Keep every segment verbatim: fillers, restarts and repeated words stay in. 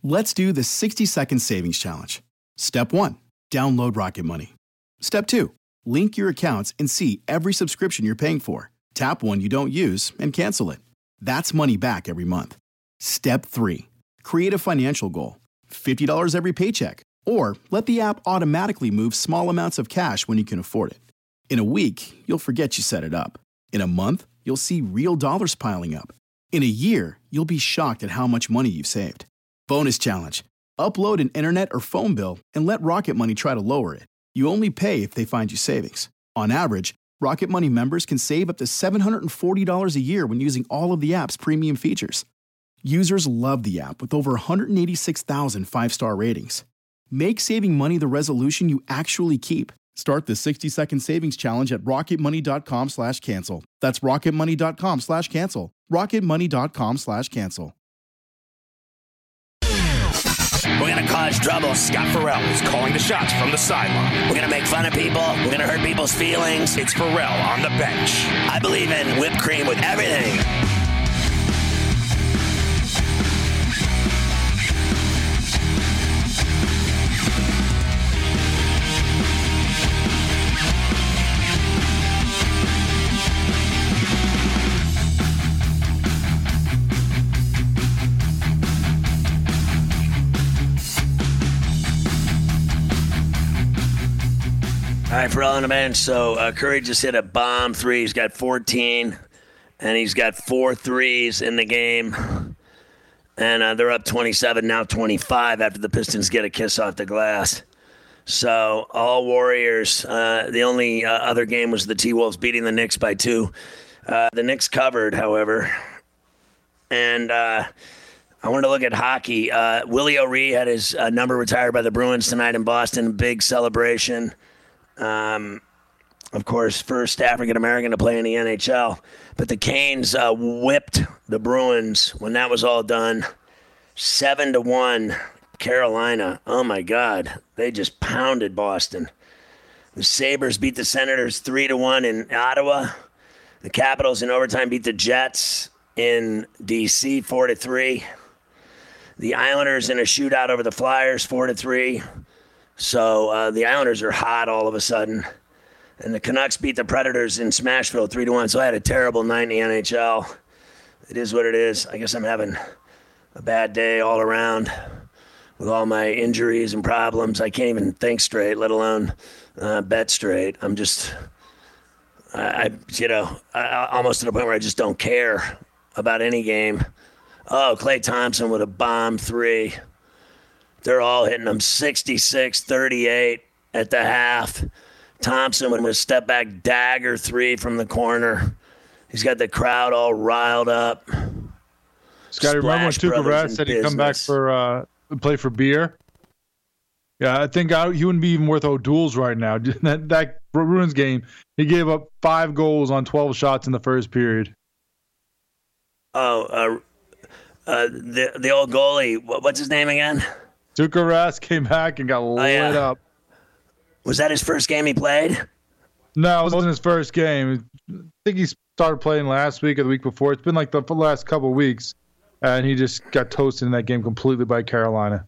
Let's do the sixty-second savings challenge. Step one, download Rocket Money. Step two, link your accounts and see every subscription you're paying for. Tap one you don't use and cancel it. That's money back every month. Step three, create a financial goal. fifty dollars every paycheck. Or let the app automatically move small amounts of cash when you can afford it. In a week, you'll forget you set it up. In a month, you'll see real dollars piling up. In a year, you'll be shocked at how much money you've saved. Bonus challenge. Upload an internet or phone bill and let Rocket Money try to lower it. You only pay if they find you savings. On average, Rocket Money members can save up to seven hundred forty dollars a year when using all of the app's premium features. Users love the app with over one hundred eighty-six thousand five-star ratings. Make saving money the resolution you actually keep. Start the sixty-second savings challenge at rocketmoney.com slash cancel. That's rocketmoney.com slash cancel. rocketmoney.com slash cancel. We're going to cause trouble. Scott Farrell is calling the shots from the sideline. We're going to make fun of people. We're going to hurt people's feelings. It's Farrell on the bench. I believe in whipped cream with everything. All right, Farrell on the bench. So uh, Curry just hit a bomb three. He's got fourteen, and he's got four threes in the game. And uh, they're up twenty-seven, now twenty-five after the Pistons get a kiss off the glass. So all Warriors. Uh, the only uh, other game was the T-Wolves beating the Knicks by two. Uh, the Knicks covered, however. And uh, I wanted to look at hockey. Uh, Willie O'Ree had his uh, number retired by the Bruins tonight in Boston. Big celebration. Um, of course, first African-American to play in the N H L. But the Canes uh, whipped the Bruins when that was all done. Seven to one, Carolina. Oh, my God. They just pounded Boston. The Sabres beat the Senators three to one in Ottawa. The Capitals in overtime beat the Jets in D C four to three. The Islanders in a shootout over the Flyers four to three. So uh, the Islanders are hot all of a sudden. And the Canucks beat the Predators in Smashville three to one. So I had a terrible night in the N H L. It is what it is. I guess I'm having a bad day all around with all my injuries and problems. I can't even think straight, let alone uh, bet straight. I'm just, I, I you know, I, almost to the point where I just don't care about any game. Oh, Klay Thompson with a bomb three. They're all hitting them sixty-six thirty-eight at the half. Thompson with a step-back dagger three from the corner. He's got the crowd all riled up. Scotty, remember when Tuukka Rask said he'd come back for uh, play for beer? Yeah, I think I, he wouldn't be even worth O'Doul's right now. that, that Bruins game, he gave up five goals on twelve shots in the first period. Oh, uh, uh, the the old goalie, what's his name again? Tuukka Rask came back and got lit oh, yeah. up. Was that his first game he played? No, it wasn't his first game. I think he started playing last week or the week before. It's been like the last couple of weeks, and he just got toasted in that game completely by Carolina.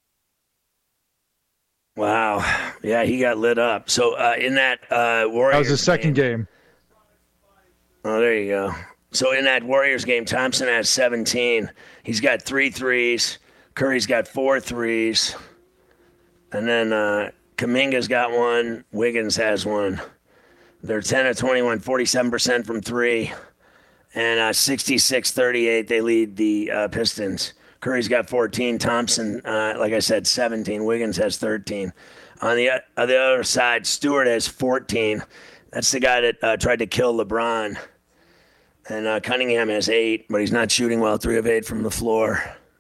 Wow. Yeah, he got lit up. So uh, in that uh, Warriors That was his second game. game. Oh, there you go. So in that Warriors game, Thompson has seventeen. He's got three threes. Curry's got four threes. And then uh, Kuminga's got one. Wiggins has one. They're ten of twenty-one, forty-seven percent from three. And uh, sixty-six thirty-eight, they lead the uh, Pistons. Curry's got fourteen. Thompson, uh, like I said, seventeen. Wiggins has thirteen. On the, uh, on the other side, Stewart has fourteen. That's the guy that uh, tried to kill LeBron. And uh, Cunningham has eight, but he's not shooting well, three of eight from the floor.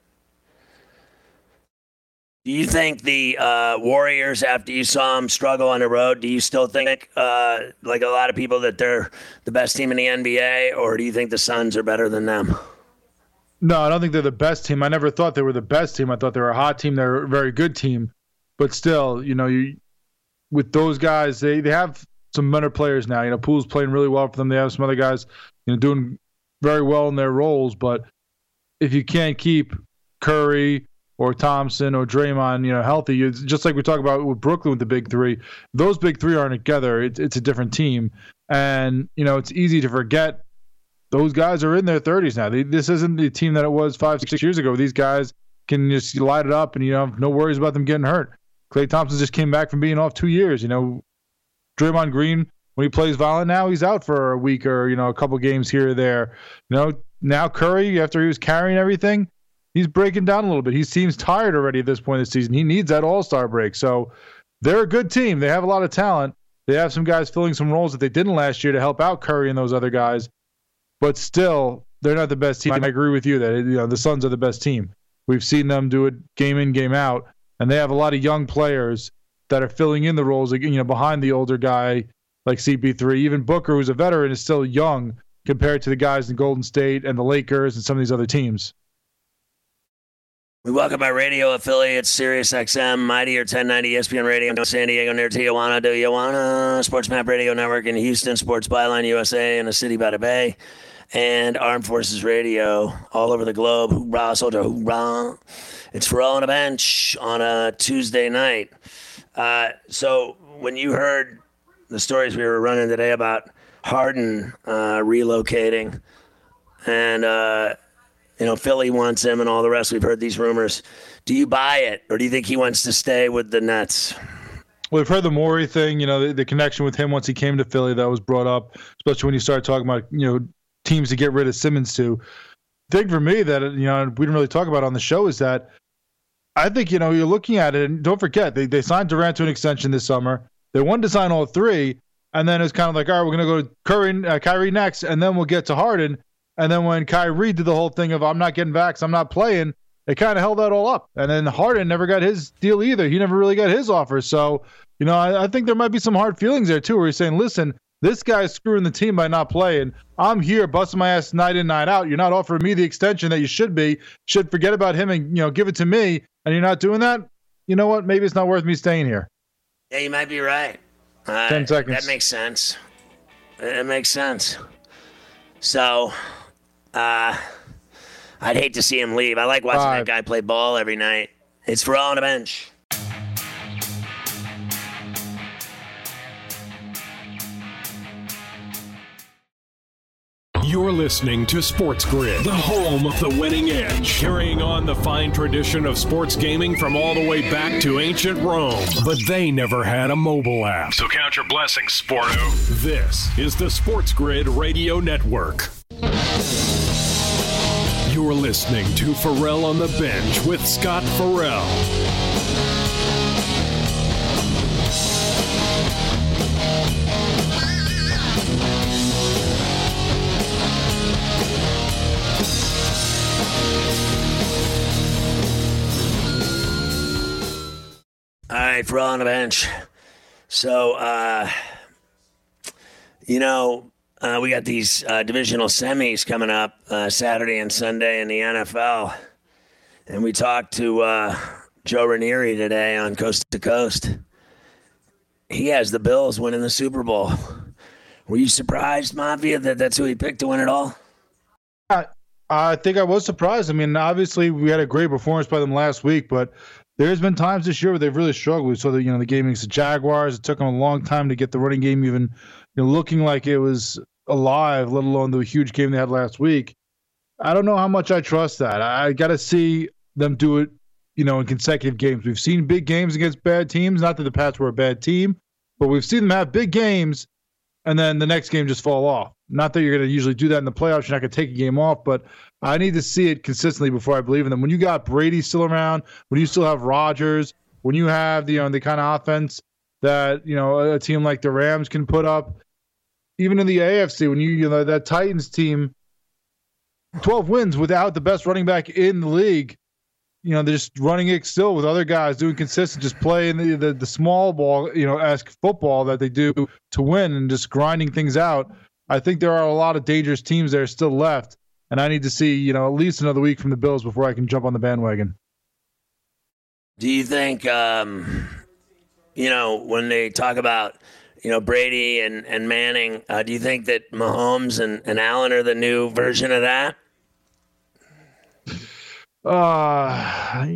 Do you think the uh, Warriors, after you saw them struggle on the road, do you still think, uh, like a lot of people, that they're the best team in the N B A, or do you think the Suns are better than them? No, I don't think they're the best team. I never thought they were the best team. I thought they were a hot team. They're a very good team. But still, you know, you with those guys, they, they have some better players now. You know, Poole's playing really well for them. They have some other guys, you know, doing very well in their roles. But if you can't keep Curry, or Thompson or Draymond, you know, healthy. It's just like we talk about with Brooklyn with the big three. Those big three aren't together. It's it's a different team, and you know it's easy to forget. Those guys are in their thirties now. They, this isn't the team that it was five, six years ago. These guys can just light it up, and you know, no worries about them getting hurt. Klay Thompson just came back from being off two years. You know, Draymond Green, when he plays violent now, he's out for a week or you know a couple games here or there. You know, now Curry, after he was carrying everything, he's breaking down a little bit. He seems tired already at this point in the season. He needs that All-Star break. So they're a good team. They have a lot of talent. They have some guys filling some roles that they didn't last year to help out Curry and those other guys. But still, they're not the best team. I agree with you that you know the Suns are the best team. We've seen them do it game in, game out, and they have a lot of young players that are filling in the roles, you know, behind the older guy like C P three. Even Booker, who's a veteran, is still young compared to the guys in Golden State and the Lakers and some of these other teams. We welcome our radio affiliates, Sirius X M, Mighty or ten ninety E S P N Radio, San Diego near Tijuana, do you wanna? Sports Map Radio Network in Houston, Sports Byline U S A in a city by the bay, and Armed Forces Radio all over the globe. Hoorah, soldier, hoorah. It's Ferrall on a Bench on a Tuesday night. Uh, so when you heard the stories we were running today about Harden uh, relocating and, uh, you know, Philly wants him and all the rest, we've heard these rumors. Do you buy it, or do you think he wants to stay with the Nets? Well, we've heard the Morey thing, you know, the, the connection with him once he came to Philly that was brought up, especially when you start talking about, you know, teams to get rid of Simmons to. The thing for me that, you know, we didn't really talk about on the show is that I think, you know, you're looking at it, and don't forget, they, they signed Durant to an extension this summer. They wanted to sign all three, and then it's kind of like, all right, we're going to go to Curry, uh, Kyrie next, and then we'll get to Harden. And then when Kyrie did the whole thing of I'm not getting vaxxed, I'm not playing, it kind of held that all up. And then Harden never got his deal either. He never really got his offer. So, you know, I, I think there might be some hard feelings there too, where he's saying, listen, this guy's screwing the team by not playing. I'm here busting my ass night in, night out. You're not offering me the extension that you should be. Should forget about him and, you know, give it to me. And you're not doing that. You know what? Maybe it's not worth me staying here. Yeah, you might be right. Uh, Ten seconds. That makes sense. It makes sense. So, uh, I'd hate to see him leave. I like watching Five. that guy play ball every night. It's Ferrall on the Bench. You're listening to Sports Grid, the home of the winning edge, carrying on the fine tradition of sports gaming from all the way back to ancient Rome. But they never had a mobile app. So count your blessings, Sporto. This is the Sports Grid Radio Network. You're listening to Ferrall on the Bench with Scott Ferrall. All right, Ferrall on the Bench. So, uh, you know, uh, we got these uh, divisional semis coming up uh, Saturday and Sunday in the N F L. And we talked to uh, Joe Ranieri today on Coast to Coast. He has the Bills winning the Super Bowl. Were you surprised, Mafia, that that's who he picked to win it all? I, I think I was surprised. I mean, obviously, we had a great performance by them last week, but there's been times this year where they've really struggled. We saw the, you know, the game against the Jaguars. It took them a long time to get the running game even, you know, looking like it was alive, let alone the huge game they had last week. I don't know how much I trust that. I, I got to see them do it, you know, in consecutive games. We've seen big games against bad teams. Not that the Pats were a bad team, but we've seen them have big games and then the next game just fall off. Not that you're going to usually do that in the playoffs. You're not going to take a game off, but I need to see it consistently before I believe in them. When you got Brady still around, when you still have Rodgers, when you have the, you know, the kind of offense that, you know, a team like the Rams can put up, even in the A F C, when you, you know, that Titans team, twelve wins without the best running back in the league, you know, they're just running it still with other guys doing consistent, just playing the, the, the small ball, you know, esque football that they do to win and just grinding things out. I think there are a lot of dangerous teams that are still left, and I need to see, you know, at least another week from the Bills before I can jump on the bandwagon. Do you think, um, you know, when they talk about, you know, Brady and, and Manning, uh, do you think that Mahomes and, and Allen are the new version of that? Uh,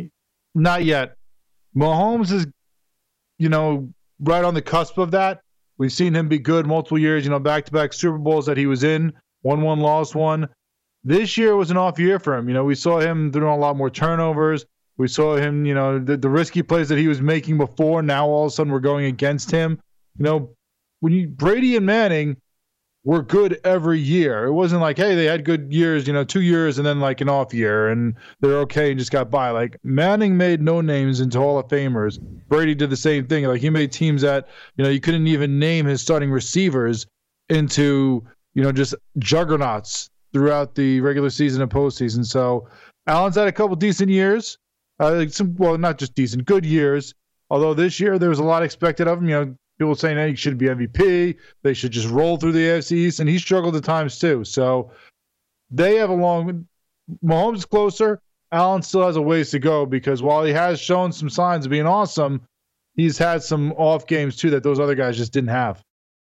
not yet. Mahomes is, you know, right on the cusp of that. We've seen him be good multiple years, you know, back-to-back Super Bowls that he was in, won one, lost one. This year was an off year for him. You know, we saw him doing a lot more turnovers. We saw him, you know, the, the risky plays that he was making before, now all of a sudden we're going against him. You know, when you Brady and Manning were good every year. It wasn't like, hey, they had good years, you know, two years and then like an off year and they're okay and just got by. Like Manning made no names into Hall of Famers. Brady did the same thing. Like he made teams that, you know, you couldn't even name his starting receivers into, you know, just juggernauts throughout the regular season and postseason. So Allen's had a couple decent years. Uh, some, well, not just decent, good years. Although this year there was a lot expected of him. You know, people saying hey, he should be M V P. They should just roll through the A F C East, and he struggled at times too. So they have a long. Mahomes is closer. Allen still has a ways to go because while he has shown some signs of being awesome, he's had some off games too that those other guys just didn't have.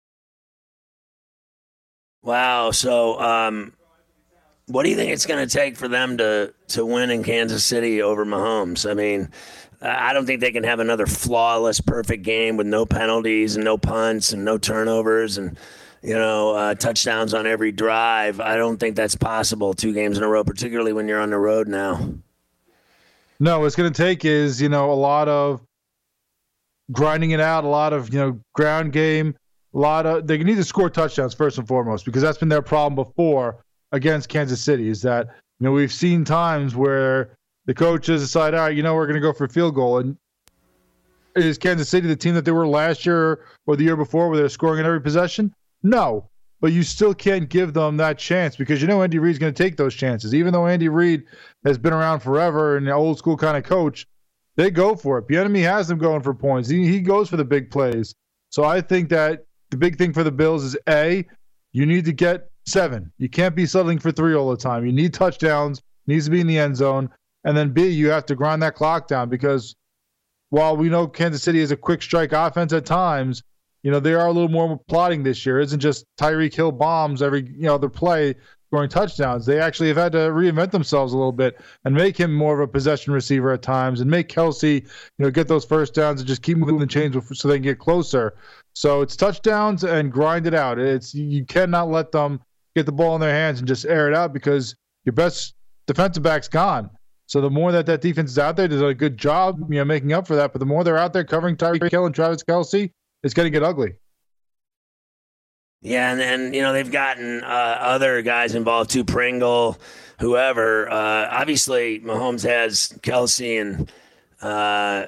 Wow. So, um, what do you think it's going to take for them to to win in Kansas City over Mahomes? I mean, I don't think they can have another flawless, perfect game with no penalties and no punts and no turnovers and, you know, uh, touchdowns on every drive. I don't think that's possible two games in a row, particularly when you're on the road now. No, what's going to take is, you know, a lot of grinding it out, a lot of, you know, ground game, a lot of – they need to score touchdowns first and foremost because that's been their problem before against Kansas City is that, you know, we've seen times where – the coaches decide, all right, you know, we're going to go for a field goal. And is Kansas City the team that they were last year or the year before where they're scoring in every possession? No. But you still can't give them that chance because you know Andy Reid's going to take those chances. Even though Andy Reid has been around forever and an old school kind of coach, they go for it. Bieniemy has them going for points. He, he goes for the big plays. So I think that the big thing for the Bills is, A, you need to get seven. You can't be settling for three all the time. You need touchdowns. Needs to be in the end zone. And then B, you have to grind that clock down because while we know Kansas City is a quick strike offense at times, you know, they are a little more plotting this year. It isn't just Tyreek Hill bombs every, you know, other play scoring touchdowns. They actually have had to reinvent themselves a little bit and make him more of a possession receiver at times and make Kelsey, you know, get those first downs and just keep moving the chains so they can get closer. So it's touchdowns and grind it out. It's you cannot let them get the ball in their hands and just air it out because your best defensive back's gone. So the more that that defense is out there, does a good job, you know, making up for that. But the more they're out there covering Tyreek Hill and Travis Kelce, it's going to get ugly. Yeah, and then, you know, they've gotten uh, other guys involved too, Pringle, whoever. Uh, obviously, Mahomes has Kelce and, uh,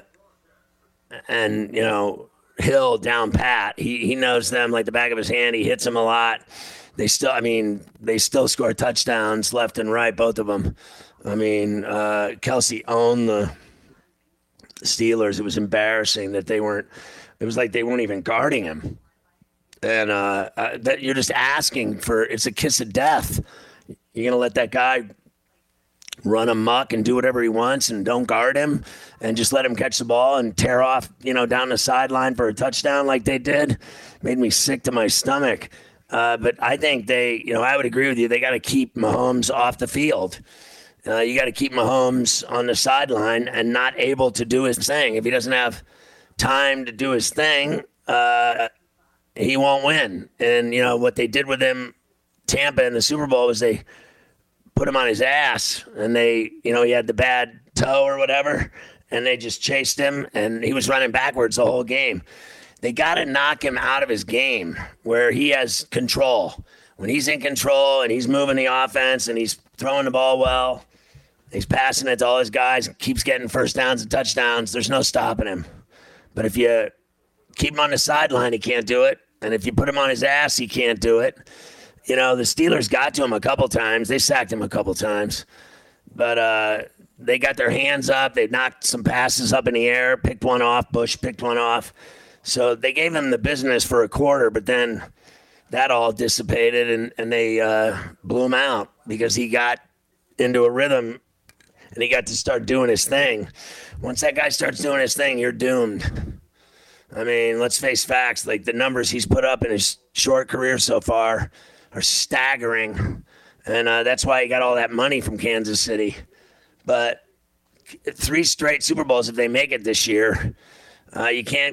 and you know, Hill down pat. He, he knows them like the back of his hand. He hits them a lot. They still, I mean, they still score touchdowns left and right, both of them. I mean, uh, Kelce owned the Steelers. It was embarrassing that they weren't – it was like they weren't even guarding him. And uh, uh, that you're just asking for – it's a kiss of death. You're going to let that guy run amok and do whatever he wants and don't guard him and just let him catch the ball and tear off, you know, down the sideline for a touchdown like they did. Made me sick to my stomach. Uh, but I think they – you know, I would agree with you. They got to keep Mahomes off the field. Uh, you got to keep Mahomes on the sideline and not able to do his thing. If he doesn't have time to do his thing, uh, he won't win. And, you know, what they did with him, Tampa in the Super Bowl, was they put him on his ass. And they, you know, he had the bad toe or whatever, and they just chased him, and he was running backwards the whole game. They got to knock him out of his game where he has control. When he's in control and he's moving the offense and he's throwing the ball well, he's passing it to all his guys, keeps getting first downs and touchdowns, there's no stopping him. But if you keep him on the sideline, he can't do it. And if you put him on his ass, he can't do it. You know, the Steelers got to him a couple times. They sacked him a couple times. But uh, they got their hands up. They knocked some passes up in the air, picked one off. Bush picked one off. So they gave him the business for a quarter, but then that all dissipated, and, and they uh, blew him out because he got into a rhythm and he got to start doing his thing. Once that guy starts doing his thing, you're doomed. I mean, let's face facts. Like, the numbers he's put up in his short career so far are staggering. And uh, that's why he got all that money from Kansas City. But three straight Super Bowls if they make it this year. Uh, you can't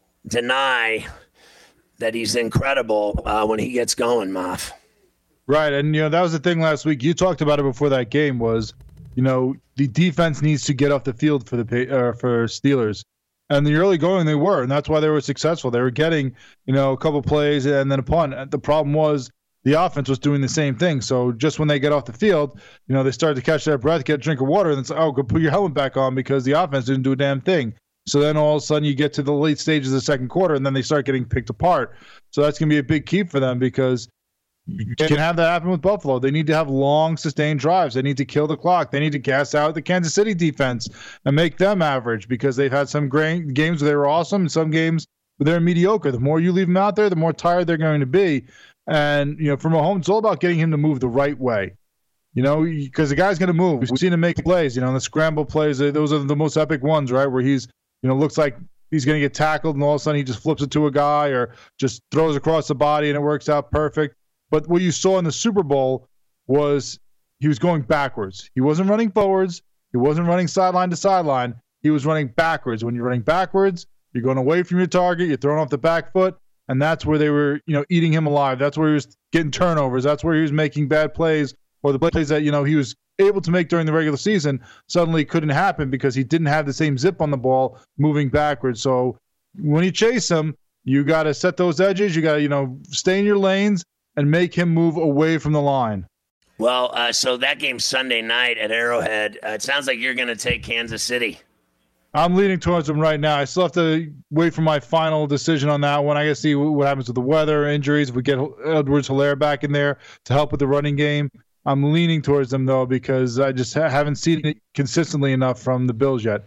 deny that he's incredible uh, when he gets going, Moff. Right, and you know that was the thing last week. You talked about it before that game. Was you know the defense needs to get off the field for the uh, for Steelers, and the early going they were, and that's why they were successful. They were getting you know a couple plays and then a punt. The problem was the offense was doing the same thing. So just when they get off the field, you know they started to catch their breath, get a drink of water, and it's like, oh, go put your helmet back on because the offense didn't do a damn thing. So then all of a sudden you get to the late stages of the second quarter, and then they start getting picked apart. So that's going to be a big key for them because you can have that happen with Buffalo. They need to have long, sustained drives. They need to kill the clock. They need to gas out the Kansas City defense and make them average because they've had some great games where they were awesome and some games where they're mediocre. The more you leave them out there, the more tired they're going to be. And, you know, for Mahomes, it's all about getting him to move the right way. You know, because the guy's going to move. We've seen him make plays. You know, the scramble plays, those are the most epic ones, right, where he's, you know, looks like he's going to get tackled, and all of a sudden he just flips it to a guy or just throws across the body, and it works out perfect. But what you saw in the Super Bowl was he was going backwards. He wasn't running forwards. He wasn't running sideline to sideline. He was running backwards. When you're running backwards, you're going away from your target. You're throwing off the back foot, and that's where they were, you know, eating him alive. That's where he was getting turnovers. That's where he was making bad plays, or the plays that, you know, he was able to make during the regular season suddenly couldn't happen because he didn't have the same zip on the ball moving backwards. So when you chase him, you got to set those edges. You got to, you know, stay in your lanes and make him move away from the line. Well, uh, so that game Sunday night at Arrowhead, uh, it sounds like you're going to take Kansas City. I'm leaning towards them right now. I still have to wait for my final decision on that one. I got to see what happens with the weather, injuries. If we get Edwards-Helaire back in there to help with the running game. I'm leaning towards them, though, because I just ha- haven't seen it consistently enough from the Bills yet.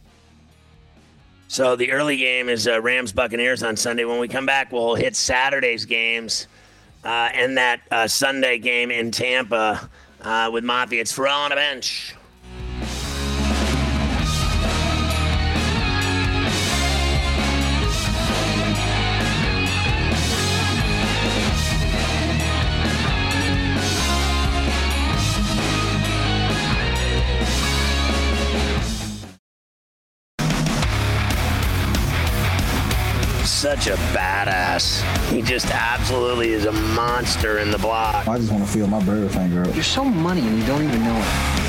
So the early game is uh, Rams-Buccaneers on Sunday. When we come back, we'll hit Saturday's games uh, and that uh, Sunday game in Tampa uh, with Mafia. It's Ferrall on the bench. Such a badass. He just absolutely is a monster in the block. I just want to feel my bird finger up. You're so money and you don't even know it.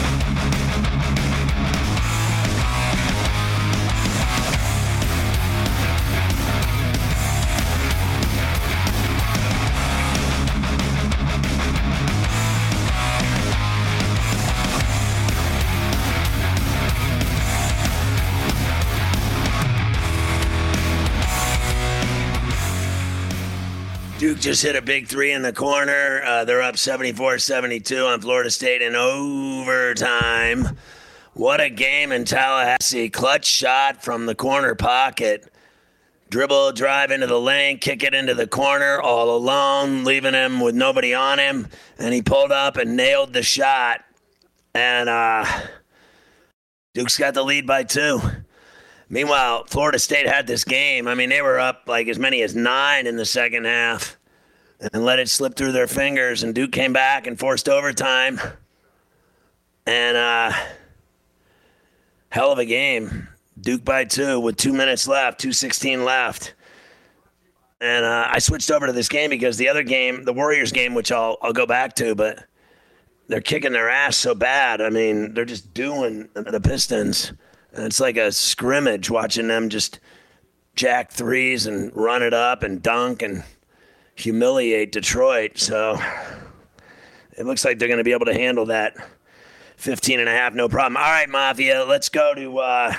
Duke just hit a big three in the corner. Uh, they're up seventy-four seventy-two on Florida State in overtime. What a game in Tallahassee. Clutch shot from the corner pocket. Dribble, drive into the lane, kick it into the corner all alone, leaving him with nobody on him. And he pulled up and nailed the shot. And uh, Duke's got the lead by two. Meanwhile, Florida State had this game. I mean, they were up like as many as nine in the second half and let it slip through their fingers. And Duke came back and forced overtime. And uh, hell of a game. Duke by two with two minutes left, two sixteen left. And uh, I switched over to this game because the other game, the Warriors game, which I'll I'll go back to, but they're kicking their ass so bad. I mean, they're just doing the Pistons. And it's like a scrimmage watching them just jack threes and run it up and dunk and humiliate Detroit. So it looks like they're going to be able to handle that fifteen and a half, no problem. All right, Mafia, let's go to uh,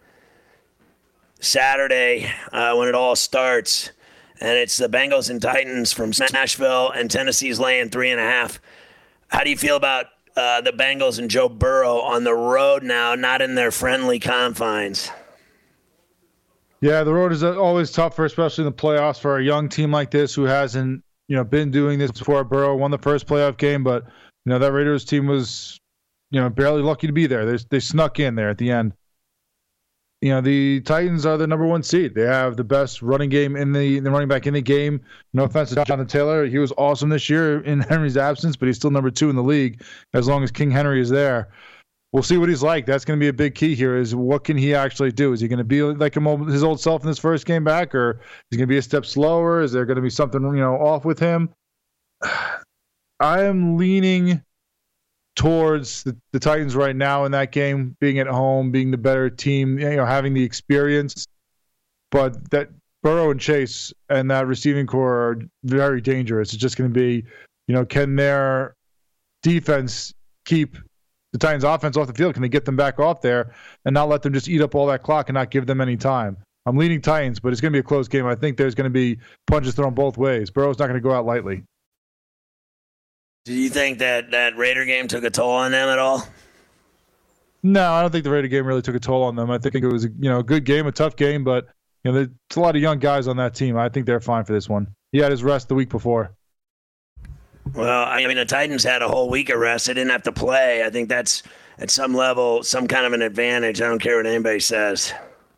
Saturday uh, when it all starts. And it's the Bengals and Titans from Nashville, and Tennessee's laying three and a half. How do you feel about Uh, the Bengals and Joe Burrow on the road now, not in their friendly confines? Yeah, the road is always tougher, especially in the playoffs for a young team like this who hasn't, you know, been doing this before. Burrow won the first playoff game, but you know that Raiders team was, you know, barely lucky to be there. They they snuck in there at the end. You know, the Titans are the number one seed. They have the best running game in the, the running back in the game. No offense to Jonathan Taylor. He was awesome this year in Henry's absence, but he's still number two in the league as long as King Henry is there. we'll see what he's like. That's going to be a big key here is what can he actually do? Is he going to be like his old self in his first game back, or is he going to be a step slower? Is there going to be something, you know, off with him? I am leaning towards the, the Titans right now in that game, being at home, being the better team, you know, having the experience. But that Burrow and Chase and that receiving core are very dangerous. It's just going to be, you know, can their defense keep the Titans' offense off the field? Can they get them back off there and not let them just eat up all that clock and not give them any time? I'm leaning Titans, but it's going to be a close game. I think there's going to be punches thrown both ways. Burrow's not going to go out lightly. Do you think that that Raider game took a toll on them at all? No, I don't think the Raider game really took a toll on them. I think it was a, you know, a good game, a tough game, but you know, there's a lot of young guys on that team. I think they're fine for this one. He had his rest the week before. Well, I mean, the Titans had a whole week of rest. They didn't have to play. I think that's, at some level, some kind of an advantage. I don't care what anybody says.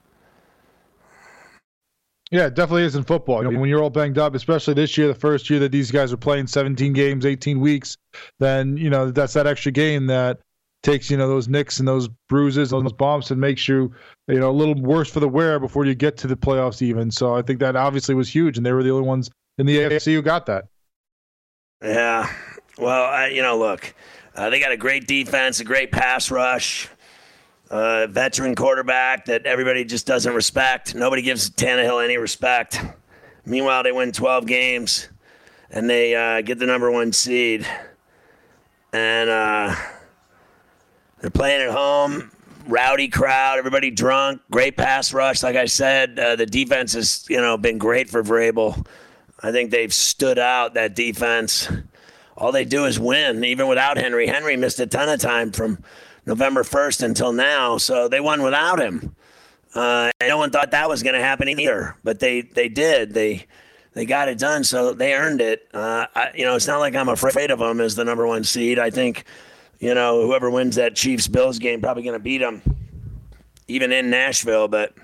Yeah, it definitely is in football. You know, when you're all banged up, especially this year, the first year that these guys are playing seventeen games, eighteen weeks, then, you know, that's that extra game that takes, you know, those nicks and those bruises, those bumps, and makes you, you know, a little worse for the wear before you get to the playoffs even. So I think that obviously was huge, and they were the only ones in the A F C who got that. Yeah. Well, I, you know, look, uh, they got a great defense, a great pass rush, a veteran quarterback that everybody just doesn't respect. Nobody gives Tannehill any respect. Meanwhile, they win twelve games, and they uh, get the number one seed. And uh, they're playing at home, rowdy crowd, everybody drunk, great pass rush. Like I said, uh, the defense has, you know, been great for Vrabel. I think they've stood out, that defense. All they do is win, even without Henry. Henry missed a ton of time from November first until now, so they won without him. Uh, and no one thought that was going to happen either, but they, they did. They they got it done, so they earned it. Uh, I, you know, it's not like I'm afraid of them as the number one seed. I think, you know, whoever wins that Chiefs-Bills game probably going to beat them, even in Nashville, but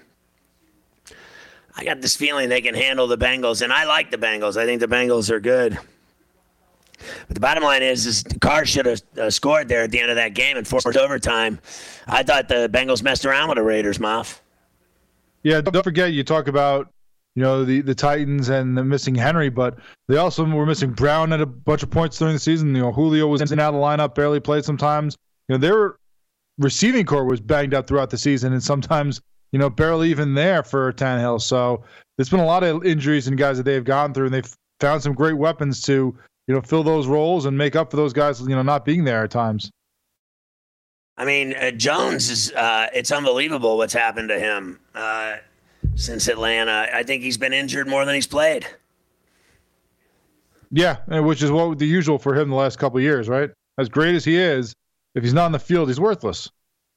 I got this feeling they can handle the Bengals, and I like the Bengals. I think the Bengals are good. But the bottom line is, is Carr should have uh, scored there at the end of that game and forced overtime. I thought the Bengals messed around with the Raiders, Moff. Yeah, don't forget, you talk about, you know, the, the Titans and the missing Henry, but they also were missing Brown at a bunch of points during the season. You know, Julio was in and out of the lineup, barely played sometimes. You know, their receiving core was banged up throughout the season, and sometimes, you know, barely even there for Tannehill. So there's been a lot of injuries and guys that they've gone through, and they've found some great weapons to, you know, fill those roles and make up for those guys, you know, not being there at times. I mean, uh, Jones is, uh, it's unbelievable what's happened to him uh, since Atlanta. I think he's been injured more than he's played. Yeah, which is what the usual for him the last couple of years, right? As great as he is, if he's not on the field, he's worthless.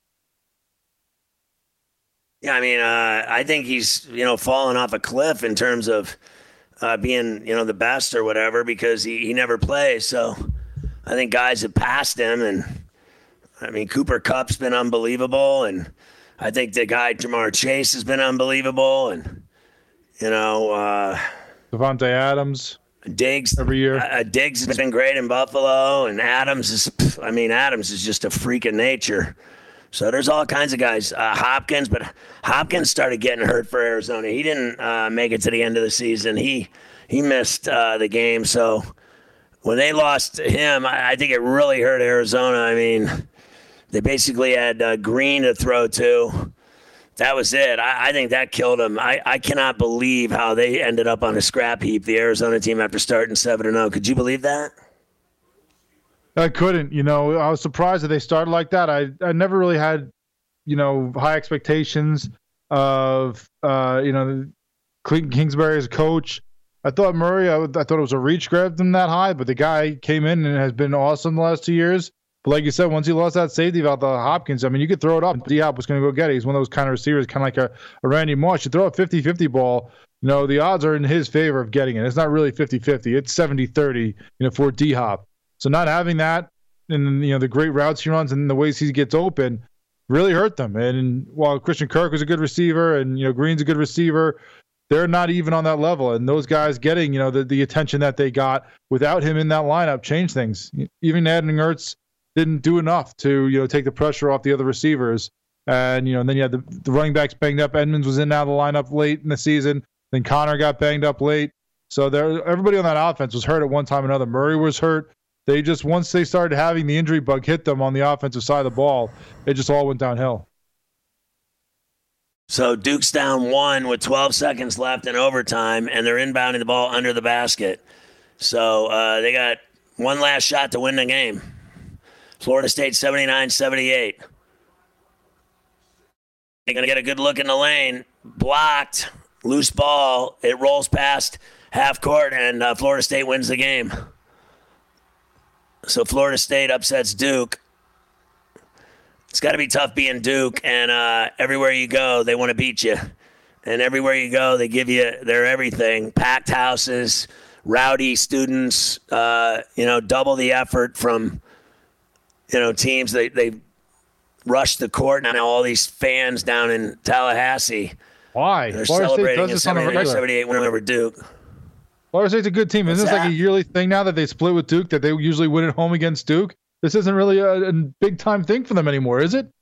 Yeah, I mean, uh, I think he's, you know, fallen off a cliff in terms of uh, being, you know, the best or whatever, because he, he never plays. So I think guys have passed him, and I mean, Cooper Kupp's been unbelievable, and I think the guy Jamar Chase has been unbelievable, and you know, uh, Devontae Adams, Diggs every year. Uh, Diggs has been great in Buffalo, and Adams is, I mean, Adams is just a freak of nature. So there's all kinds of guys. Uh, Hopkins, but Hopkins started getting hurt for Arizona. He didn't uh, make it to the end of the season. He he missed uh, the game. So when they lost him, I, I think it really hurt Arizona. I mean, they basically had uh, Green to throw to. That was it. I, I think that killed them. I, I cannot believe how they ended up on a scrap heap, the Arizona team, after starting seven and oh. Could you believe that? I couldn't. You know, I was surprised that they started like that. I, I never really had, you know, high expectations of, uh, you know, Clinton Kingsbury as a coach. I thought Murray, I, I thought it was a reach grab them that high, but the guy came in and has been awesome the last two years. But like you said, once he lost that safety valve to Hopkins, I mean, you could throw it up. D-Hop was going to go get it. He's one of those kind of receivers, kind of like a, a Randy Moss. You throw a fifty-fifty ball, you know, the odds are in his favor of getting it. It's not really fifty-fifty. It's seventy thirty, you know, for D-Hop. So not having that and, you know, the great routes he runs and the ways he gets open really hurt them. And while Christian Kirk was a good receiver and, you know, Green's a good receiver, they're not even on that level. And those guys getting, you know, the, the attention that they got without him in that lineup changed things. Even adding Ertz didn't do enough to, you know, take the pressure off the other receivers. And, you know, and then you had the, the running backs banged up. Edmonds was in and out of the lineup late in the season. Then Connor got banged up late. So there, everybody on that offense was hurt at one time or another. Murray was hurt. They just, once they started having the injury bug hit them on the offensive side of the ball, it just all went downhill. So Duke's down one with twelve seconds left in overtime, and they're inbounding the ball under the basket. So uh, they got one last shot to win the game. Florida State seventy-nine seventy-eight. They're going to get a good look in the lane. Blocked. Loose ball. It rolls past half court, and uh, Florida State wins the game. So Florida State upsets Duke. It's got to be tough being Duke, and uh, everywhere you go, they want to beat you. And everywhere you go, they give you their everything. Packed houses, rowdy students, uh, you know, double the effort from, you know, teams. They, they rush the court. Now all these fans down in Tallahassee. Why? They're Florida celebrating a seventy-nine seventy-eight win over Duke. Florida State's a good team. Isn't this like a yearly thing now that they split with Duke, that they usually win at home against Duke? This isn't really a, a big-time thing for them anymore, is it?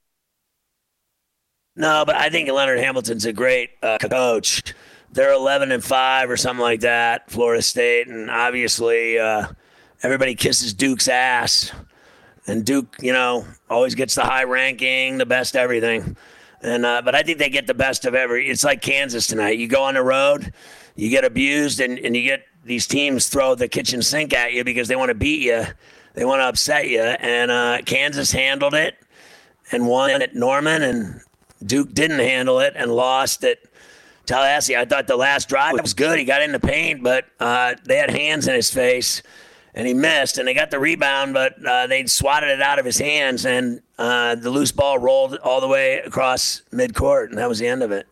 No, but I think Leonard Hamilton's a great uh, coach. They're eleven and five or something like that, Florida State, and obviously uh, everybody kisses Duke's ass. And Duke, you know, always gets the high ranking, the best everything. And uh, but I think they get the best of every. It's like Kansas tonight. You go on the road, you get abused, and, and you get these teams throw the kitchen sink at you because they want to beat you. They want to upset you, and uh, Kansas handled it and won at Norman, and Duke didn't handle it and lost at Tallahassee. I thought the last drive was good. He got in the paint, but uh, they had hands in his face, and he missed, and they got the rebound, but uh, they swatted it out of his hands, and uh, the loose ball rolled all the way across midcourt, and that was the end of it.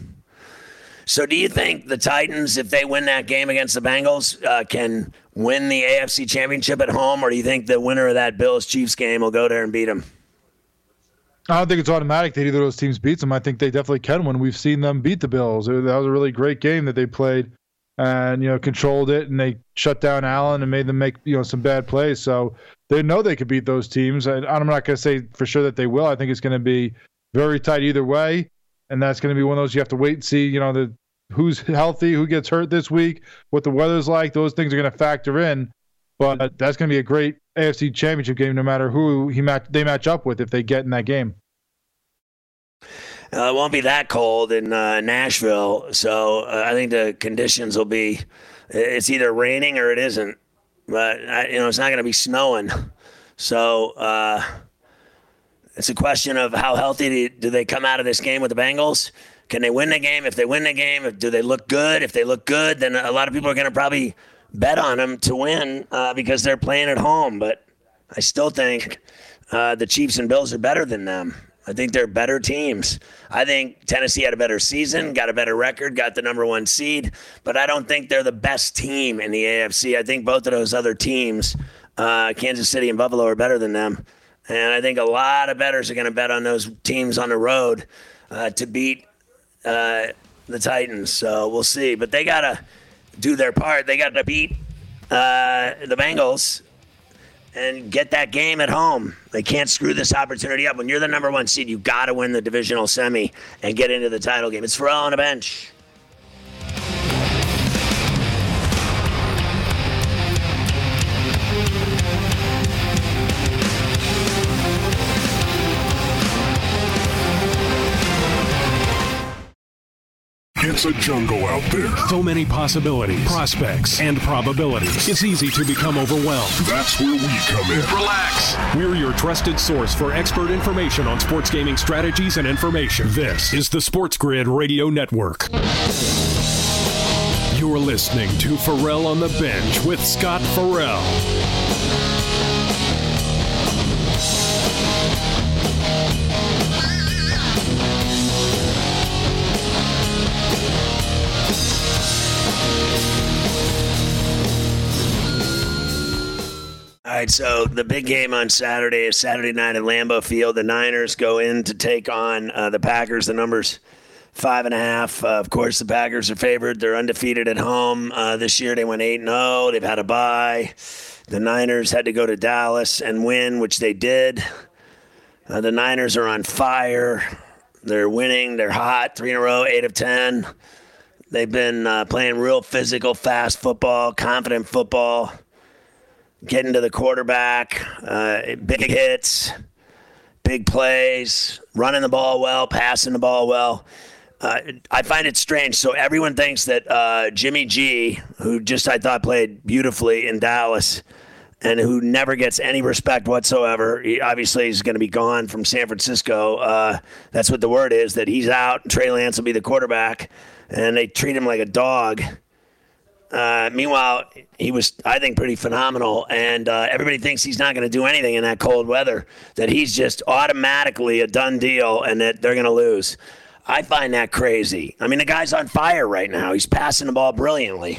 So do you think the Titans, if they win that game against the Bengals, uh, can win the A F C Championship at home, or do you think the winner of that Bills-Chiefs game will go there and beat them? I don't think it's automatic that either of those teams beats them. I think they definitely can win. We've seen them beat the Bills. That was a really great game that they played and, you know, controlled it, and they shut down Allen and made them make, you know, some bad plays. So they know they could beat those teams. And I'm not going to say for sure that they will. I think it's going to be very tight either way, and that's going to be one of those you have to wait and see, you know, the who's healthy, who gets hurt this week, what the weather's like. Those things are going to factor in. But that's going to be a great A F C Championship game no matter who he match, they match up with if they get in that game. Uh, it won't be that cold in uh, Nashville, so uh, I think the conditions will be – it's either raining or it isn't. But, I, you know, it's not going to be snowing. So uh, it's a question of how healthy do they come out of this game with the Bengals. Can they win the game? If they win the game, if, do they look good? If they look good, then a lot of people are going to probably bet on them to win uh, because they're playing at home. But I still think uh, the Chiefs and Bills are better than them. I think they're better teams. I think Tennessee had a better season, got a better record, got the number one seed. But I don't think they're the best team in the A F C. I think both of those other teams, uh, Kansas City and Buffalo, are better than them. And I think a lot of bettors are going to bet on those teams on the road uh, to beat Uh, the Titans, so we'll see. But they got to do their part. They got to beat uh, the Bengals and get that game at home. They can't screw this opportunity up. When you're the number one seed, you got to win the divisional semi and get into the title game. It's Pharrell on the bench. It's a jungle out there. So many possibilities, prospects, and probabilities. It's easy to become overwhelmed. That's where we come in. Relax. We're your trusted source for expert information on sports gaming strategies and information. This is the Sports Grid Radio Network. You're listening to Pharrell on the Bench with Scott Pharrell. All right, so the big game on Saturday is Saturday night at Lambeau Field. The Niners go in to take on uh, the Packers. The number's five and a half. Uh, of course, the Packers are favored. They're undefeated at home. Uh, this year they went eight and oh. They've had a bye. The Niners had to go to Dallas and win, which they did. Uh, the Niners are on fire. They're winning. They're hot. Three in a row, eight of ten. They've been uh, playing real physical, fast football, confident football, getting to the quarterback, uh, big hits, big plays, running the ball well, passing the ball well. Uh, I find it strange. So everyone thinks that uh, Jimmy G, who just I thought played beautifully in Dallas and who never gets any respect whatsoever, he obviously is going to be gone from San Francisco. Uh, that's what the word is, that he's out. Trey Lance will be the quarterback, and they treat him like a dog. Uh, meanwhile, he was, I think, pretty phenomenal, and uh, everybody thinks he's not going to do anything in that cold weather, that he's just automatically a done deal and that they're going to lose. I find that crazy. I mean, the guy's on fire right now. He's passing the ball brilliantly.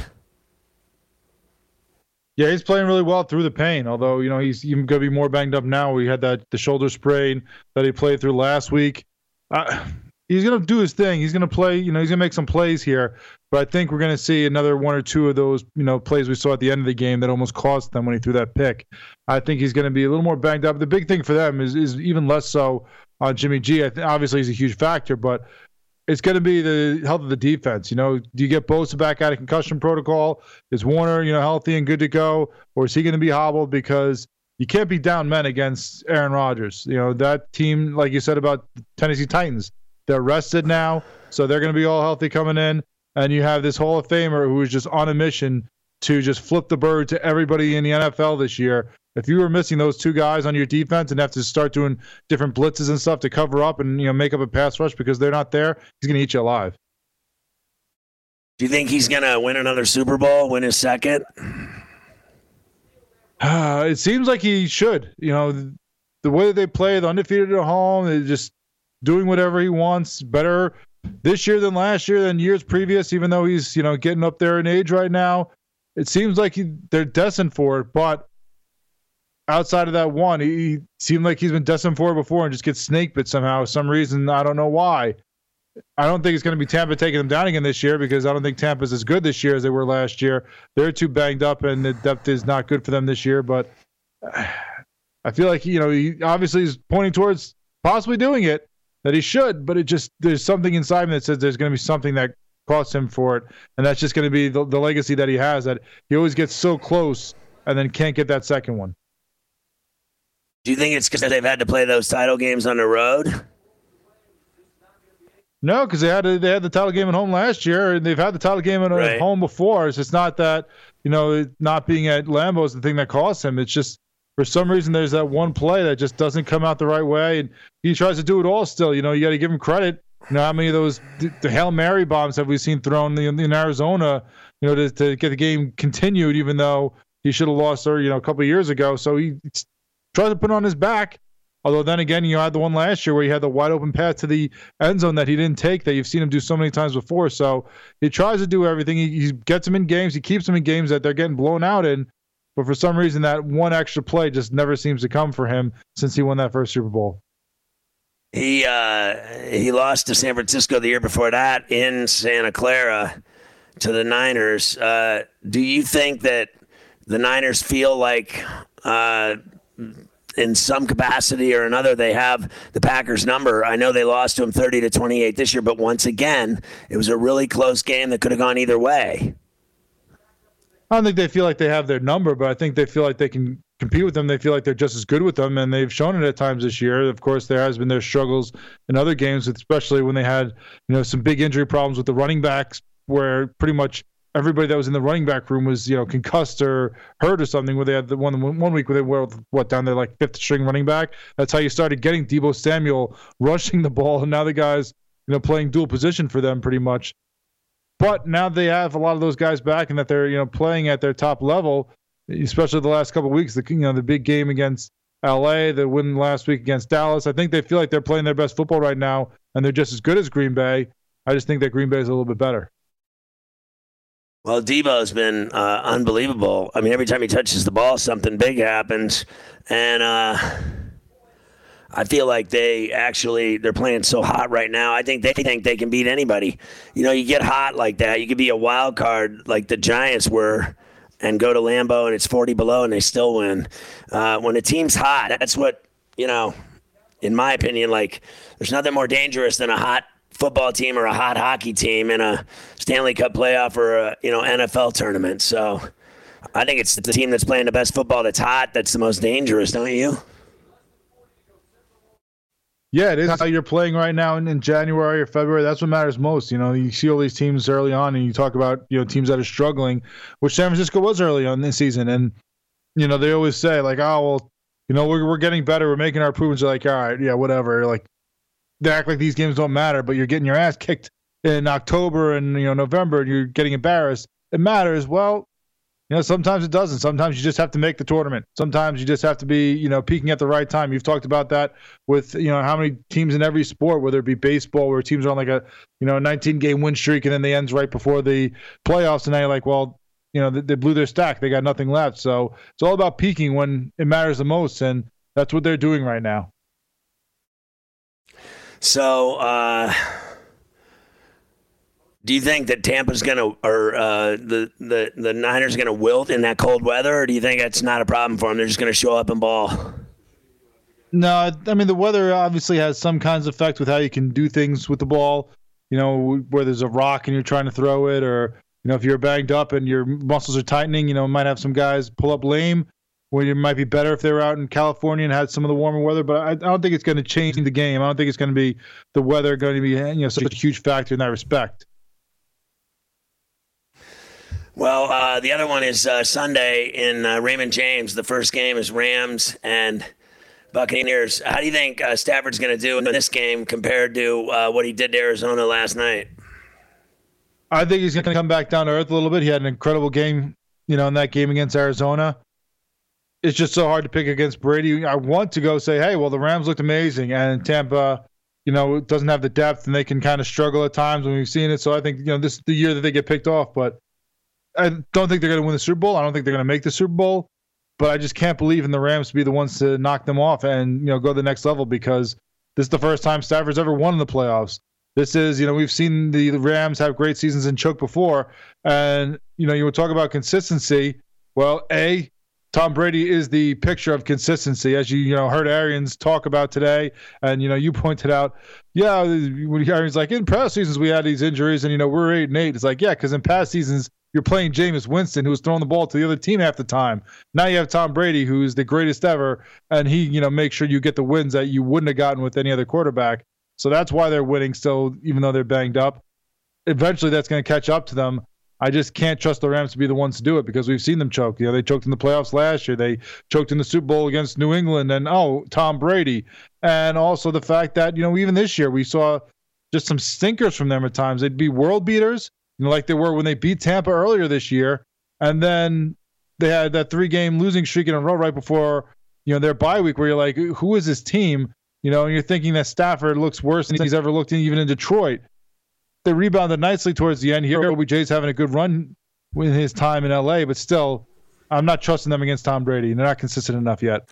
Yeah, he's playing really well through the pain, although, you know, he's even going to be more banged up now. We had that the shoulder sprain that he played through last week. Uh, he's going to do his thing. He's going to play, you know, he's going to make some plays here. But I think we're going to see another one or two of those, you know, plays we saw at the end of the game that almost cost them when he threw that pick. I think he's going to be a little more banged up. The big thing for them is is even less so on Jimmy G. I th- obviously, he's a huge factor, but it's going to be the health of the defense. You know, do you get Bosa back out of concussion protocol? Is Warner, you know, healthy and good to go? Or is he going to be hobbled? Because you can't be down men against Aaron Rodgers. You know, that team, like you said about the Tennessee Titans, they're rested now, so they're going to be all healthy coming in. And you have this Hall of Famer who is just on a mission to just flip the bird to everybody in the N F L this year. If you were missing those two guys on your defense and have to start doing different blitzes and stuff to cover up and, you know, make up a pass rush because they're not there, he's going to eat you alive. Do you think he's going to win another Super Bowl, win his second? Uh, it seems like he should. You know, the, the way that they play, the undefeated at home, they're just doing whatever he wants. Better this year than last year than years previous, even though he's, you know, getting up there in age right now. It seems like he, they're destined for it, but outside of that one, he seemed like he's been destined for it before and just gets snake bit somehow, some reason. I don't know why. I don't think it's going to be Tampa taking them down again this year because I don't think Tampa's as good this year as they were last year. They're too banged up and the depth is not good for them this year, but I feel like, you know, he obviously is pointing towards possibly doing it, that he should, but it just, there's something inside him that says there's going to be something that costs him for it, and that's just going to be the, the legacy that he has, that he always gets so close and then can't get that second one. Do you think it's because they've had to play those title games on the road? No, because they had to, they had the title game at home last year, and they've had the title game at right. home before. So it's not that, you know, not being at Lambeau is the thing that costs him. It's just for some reason there's that one play that just doesn't come out the right way, and he tries to do it all still. You know, you got to give him credit. You know, how many of those the Hail Mary bombs have we seen thrown in, in Arizona, you know, to, to get the game continued, even though he should have lost her, you know, a couple of years ago. So he tries to put it on his back. Although then again, you had the one last year where he had the wide open pass to the end zone that he didn't take, that you've seen him do so many times before. So he tries to do everything. He, he gets them in games. He keeps them in games that they're getting blown out in. But for some reason, that one extra play just never seems to come for him since he won that first Super Bowl. He uh, he lost to San Francisco the year before that in Santa Clara to the Niners. Uh, do you think that the Niners feel like uh, in some capacity or another they have the Packers number? I know they lost to him thirty to twenty-eight this year, but once again, it was a really close game that could have gone either way. I don't think they feel like they have their number, but I think they feel like they can compete with them. They feel like they're just as good with them, and they've shown it at times this year. Of course, there has been their struggles in other games, especially when they had, you know, some big injury problems with the running backs, where pretty much everybody that was in the running back room was, you know, concussed or hurt or something. Where they had the one one week where they were what down there like fifth string running back. That's how you started getting Deebo Samuel rushing the ball, and now the guys, you know, playing dual position for them pretty much. But now they have a lot of those guys back, and that they're, you know, playing at their top level, especially the last couple of weeks. The, you know, the big game against L A, the win last week against Dallas. I think they feel like they're playing their best football right now, and they're just as good as Green Bay. I just think that Green Bay is a little bit better. Well, Deebo's been uh, unbelievable. I mean, every time he touches the ball, something big happens. And uh, I feel like they actually, they're playing so hot right now. I think they think they can beat anybody. You know, you get hot like that, you could be a wild card like the Giants were and go to Lambeau and it's forty below and they still win. Uh, when a team's hot, that's what, you know, in my opinion, like there's nothing more dangerous than a hot football team or a hot hockey team in a Stanley Cup playoff or a, you know, N F L tournament. So I think it's the team that's playing the best football that's hot that's the most dangerous, don't you? Yeah, it is how you're playing right now in, in January or February. That's what matters most. You know, you see all these teams early on, and you talk about, you know, teams that are struggling, which San Francisco was early on this season. And, you know, they always say, like, oh, well, you know, we're, we're getting better. We're making our improvements. You're like, all right, yeah, whatever. Like, they act like these games don't matter, but you're getting your ass kicked in October and, you know, November, and you're getting embarrassed. It matters. Well, you know, sometimes it doesn't. Sometimes you just have to make the tournament. Sometimes you just have to be, you know, peaking at the right time. You've talked about that with, you know, how many teams in every sport, whether it be baseball, where teams are on like a, you know, nineteen-game win streak, and then they ends right before the playoffs, and now you're like, well, you know, they, they blew their stack. They got nothing left. So it's all about peaking when it matters the most, and that's what they're doing right now. So, uh... do you think that Tampa's going to, or uh, the, the, the Niners are going to wilt in that cold weather, or do you think that's not a problem for them? They're just going to show up and ball? No, I mean, the weather obviously has some kinds of effect with how you can do things with the ball, you know, where there's a rock and you're trying to throw it, or, you know, if you're banged up and your muscles are tightening, you know, might have some guys pull up lame, where it might be better if they were out in California and had some of the warmer weather. But I, I don't think it's going to change the game. I don't think it's going to be the weather going to be, you know, such a huge factor in that respect. Well, uh, the other one is uh, Sunday in uh, Raymond James. The first game is Rams and Buccaneers. How do you think uh, Stafford's going to do in this game compared to uh, what he did to Arizona last night? I think he's going to come back down to earth a little bit. He had an incredible game, you know, in that game against Arizona. It's just so hard to pick against Brady. I want to go say, hey, well, the Rams looked amazing, and Tampa, you know, doesn't have the depth, and they can kind of struggle at times when we've seen it. So I think, you know, this is the year that they get picked off, but I don't think they're going to win the Super Bowl. I don't think they're going to make the Super Bowl, but I just can't believe in the Rams to be the ones to knock them off and, you know, go to the next level, because this is the first time Stafford's ever won in the playoffs. This is, you know, we've seen the Rams have great seasons and choke before, and, you know, you would talk about consistency. Well, A, Tom Brady is the picture of consistency, as you, you know, heard Arians talk about today, and, you know, you pointed out, yeah, when Arians like, in past seasons we had these injuries, and, you know, we're eight and eight. It's like, yeah, because in past seasons you're playing Jameis Winston, who was throwing the ball to the other team half the time. Now you have Tom Brady, who's the greatest ever, and he, you know, makes sure you get the wins that you wouldn't have gotten with any other quarterback. So that's why they're winning still, even though they're banged up. Eventually that's going to catch up to them. I just can't trust the Rams to be the ones to do it, because we've seen them choke. You know, they choked in the playoffs last year. They choked in the Super Bowl against New England, and, oh, Tom Brady. And also the fact that, you know, even this year we saw just some stinkers from them at times. They'd be world beaters, you know, like they were when they beat Tampa earlier this year. And then they had that three-game losing streak in a row right before, you know, their bye week, where you're like, who is this team? You know, and you're thinking that Stafford looks worse than he's ever looked in, even in Detroit. They rebounded nicely towards the end here. O B J's having a good run with his time in L A, but still, I'm not trusting them against Tom Brady. They're not consistent enough yet.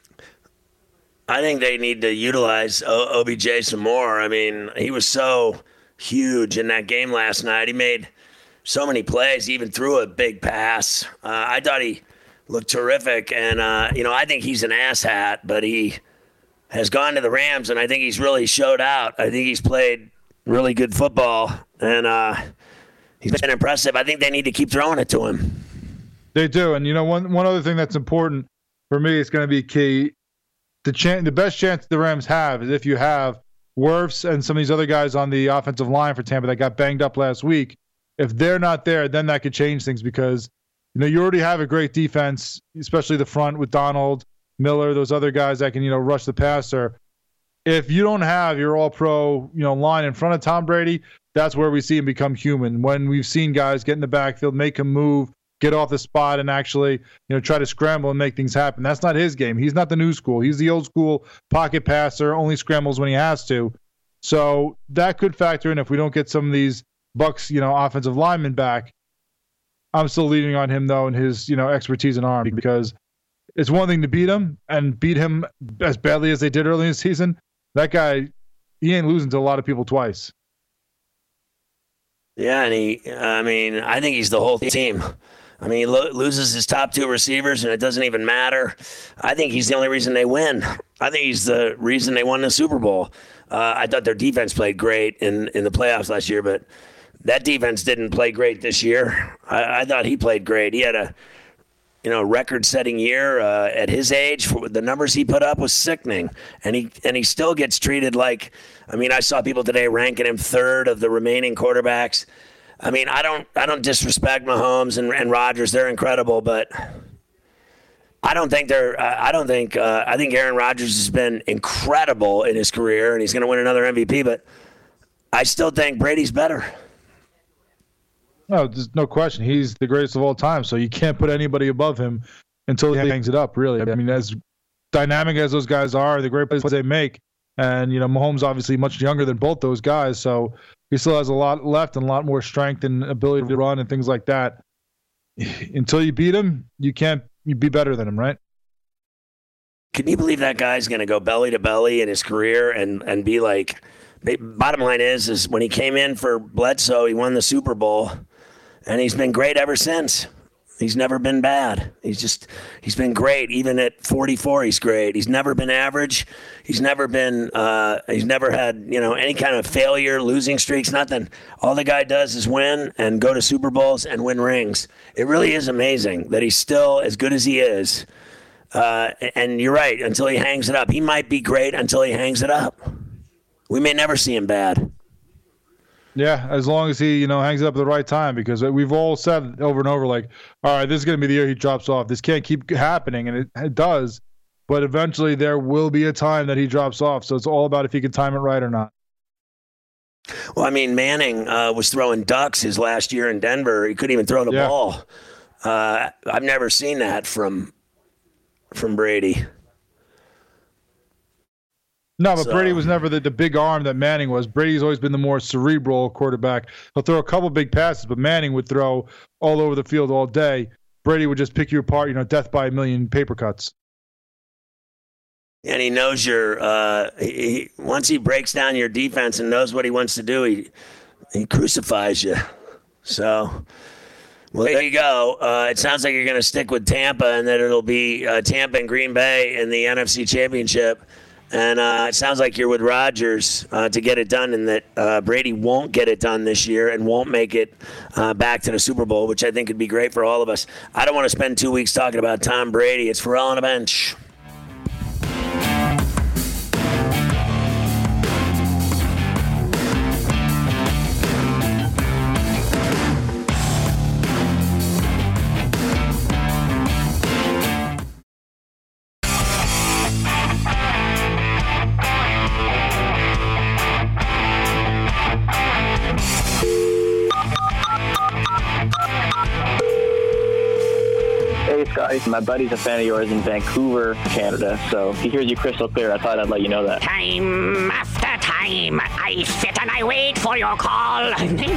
I think they need to utilize o- OBJ some more. I mean, he was so huge in that game last night. He made so many plays. He even threw a big pass. Uh, I thought he looked terrific, and uh, you know, I think he's an asshat, but he has gone to the Rams, and I think he's really showed out. I think he's played really good football, and uh, he's been impressive. I think they need to keep throwing it to him. They do, and you know, one one other thing that's important for me is going to be key. The chance, the best chance the Rams have is if you have Wirfs and some of these other guys on the offensive line for Tampa that got banged up last week. If they're not there, then that could change things, because, you know, you already have a great defense, especially the front with Donald, Miller, those other guys that can, you know, rush the passer. If you don't have your all-pro, you know, line in front of Tom Brady, that's where we see him become human. When we've seen guys get in the backfield, make him move, get off the spot, and actually, you know, try to scramble and make things happen. That's not his game. He's not the new school. He's the old school pocket passer, only scrambles when he has to. So that could factor in if we don't get some of these Bucs, you know, offensive linemen back. I'm still leaning on him, though, and his, you know, expertise in arm, because it's one thing to beat him and beat him as badly as they did early in the season. That guy, he ain't losing to a lot of people twice. Yeah, and he, I mean, I think he's the whole team. I mean, he lo- loses his top two receivers, and it doesn't even matter. I think he's the only reason they win. I think he's the reason they won the Super Bowl. Uh, I thought their defense played great in, in the playoffs last year, but that defense didn't play great this year. I, I thought he played great. He had a, you know, record-setting year uh, at his age. For the numbers he put up was sickening, and he and he still gets treated like. I mean, I saw people today ranking him third of the remaining quarterbacks. I mean, I don't I don't disrespect Mahomes and, and Rodgers. They're incredible, but I don't think they're. Uh, I don't think. Uh, I think Aaron Rodgers has been incredible in his career, and he's going to win another M V P. But I still think Brady's better. No, there's no question. He's the greatest of all time, so you can't put anybody above him until he hangs it up, really. I mean, as dynamic as those guys are, the great plays they make, and, you know, Mahomes obviously much younger than both those guys, so he still has a lot left and a lot more strength and ability to run and things like that. Until you beat him, you can't you be better than him, right? Can you believe that guy's going to go belly to belly in his career and, and be like, bottom line is, is when he came in for Bledsoe, he won the Super Bowl. And he's been great ever since. He's never been bad. He's just, he's been great. Even at forty-four, he's great. He's never been average. He's never been, uh, he's never had, you know, any kind of failure, losing streaks, nothing. All the guy does is win and go to Super Bowls and win rings. It really is amazing that he's still as good as he is. Uh, and you're right, until he hangs it up. He might be great until he hangs it up. We may never see him bad. Yeah, as long as he, you know, hangs it up at the right time, because we've all said over and over, like, all right, this is going to be the year he drops off. This can't keep happening, and it, it does. But eventually there will be a time that he drops off. So it's all about if he can time it right or not. Well, I mean, Manning uh, was throwing ducks his last year in Denver. He couldn't even throw the yeah. ball. Uh, I've never seen that from from Brady. No, but so. Brady was never the, the big arm that Manning was. Brady's always been the more cerebral quarterback. He'll throw a couple big passes, but Manning would throw all over the field all day. Brady would just pick you apart, you know, death by a million paper cuts. And he knows your uh, – he, once he breaks down your defense and knows what he wants to do, he he crucifies you. So, well, there you go. Uh, it sounds like you're going to stick with Tampa, and that it'll be uh, Tampa and Green Bay in the N F C Championship. And uh, it sounds like you're with Rodgers uh, to get it done, and that uh, Brady won't get it done this year and won't make it uh, back to the Super Bowl, which I think would be great for all of us. I don't want to spend two weeks talking about Tom Brady. It's Ferrall on the bench. My buddy's a fan of yours in Vancouver, Canada, so he hears you crystal clear. I thought I'd let you know that. Time after time, I sit and I wait for your call.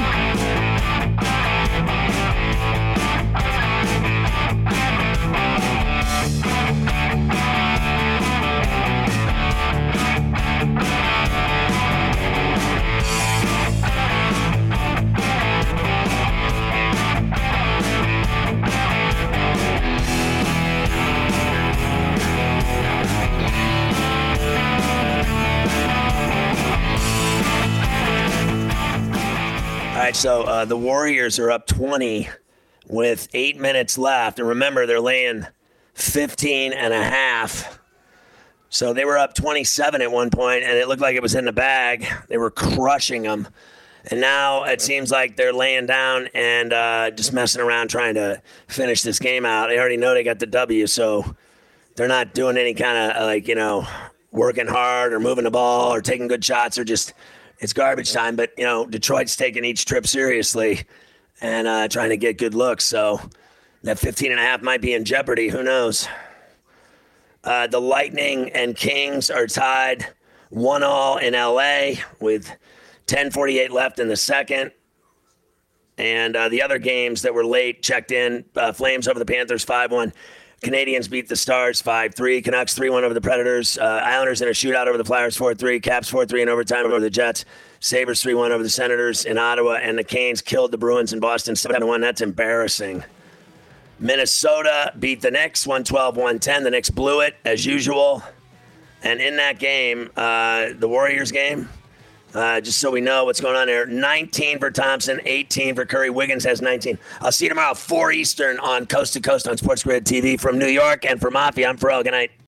All right, so uh, the Warriors are up twenty with eight minutes left. And remember, they're laying fifteen and a half. So they were up twenty-seven at one point, and it looked like it was in the bag. They were crushing them. And now it seems like they're laying down and uh, just messing around trying to finish this game out. They already know they got the W, so they're not doing any kind of, like, you know, working hard or moving the ball or taking good shots. They're just – it's garbage time. But, you know, Detroit's taking each trip seriously and uh, trying to get good looks. So that fifteen and a half might be in jeopardy. Who knows? Uh, the Lightning and Kings are tied one all in L A with ten forty-eight left in the second. And uh, the other games that were late checked in. Uh, Flames over the Panthers five one. Canadians beat the Stars five three. Canucks three one over the Predators. Uh, Islanders in a shootout over the Flyers four three. Caps four three in overtime over the Jets. Sabres three one over the Senators in Ottawa. And the Canes killed the Bruins in Boston seven one. That's embarrassing. Minnesota beat the Knicks one twelve one ten. The Knicks blew it as usual. And in that game, uh, the Warriors game, uh, just so we know what's going on there, nineteen for Thompson, eighteen for Curry. Wiggins has nineteen. I'll see you tomorrow, four Eastern on Coast to Coast on Sports Grid T V from New York. And for Mafia, I'm Pharrell. Good night.